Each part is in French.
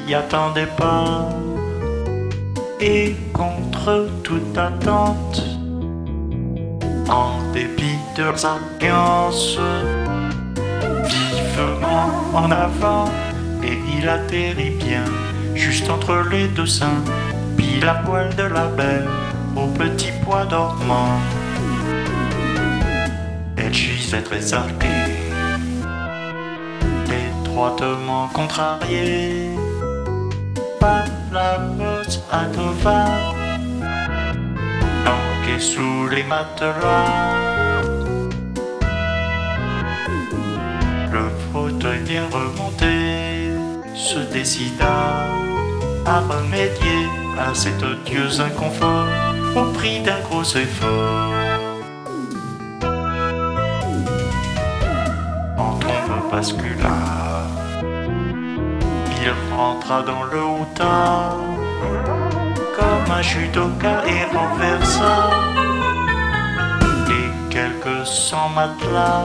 s'y attendait pas. Et contre toute attente, en dépit de leurs alliances, vivement en avant, et il atterrit bien, juste entre les deux seins, pile à poil de la belle, au petit pois dormant. Elle gisait très arquée, étroitement contrariée, par la bosse à Tova, planquée sous les matelas. Le fauteuil bien remonté se décida à remédier à cet odieux inconfort au prix d'un gros effort. En trombe bascula, il rentra dans le houta comme un judoka et renversa les quelques 100 matelas.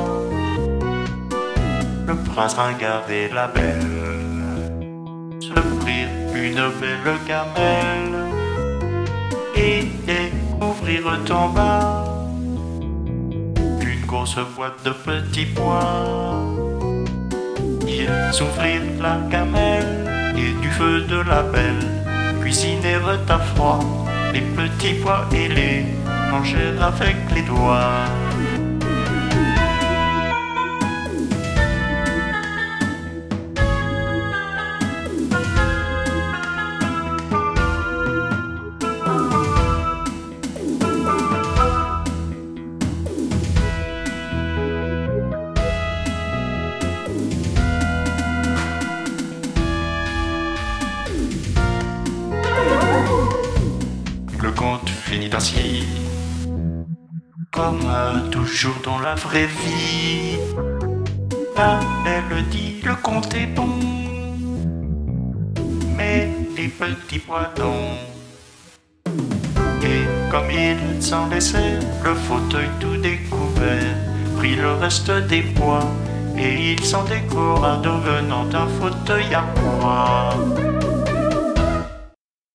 Le prince ringard et la belle se prirent une belle gamelle et découvrirent en bas une grosse boîte de petits pois. Ils ouvrirent la gamelle et du feu de la belle cuisinèrent à froid les petits pois et les mangèrent avec les doigts. Le conte finit ainsi, comme toujours dans la vraie vie. La belle dit le conte est bon, mais les petits pois non. Et comme il s'en laissait, le fauteuil tout découvert prit le reste des pois, et il s'en décora devenant un fauteuil à pois.